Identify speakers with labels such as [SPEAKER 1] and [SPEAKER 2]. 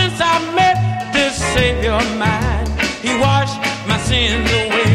[SPEAKER 1] since I met this Savior of mine. He washed my sins away.